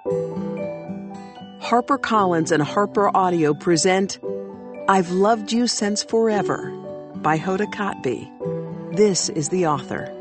HarperCollins and Harper Audio present I've Loved You Since Forever by Hoda Kotb. This is the author.